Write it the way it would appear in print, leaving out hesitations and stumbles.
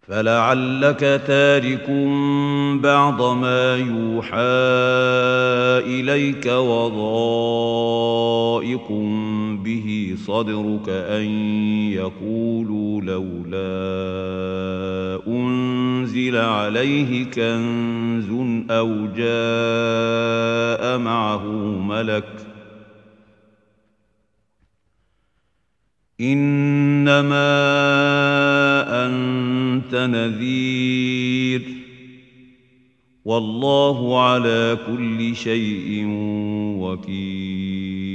فلعلك تارك بعض ما يوحى إليك وضائق به صدرك أن يقولوا لولا أنزل عليه كنز أو جاء معه ملك إنما أنت نذير والله على كل شيء وكيل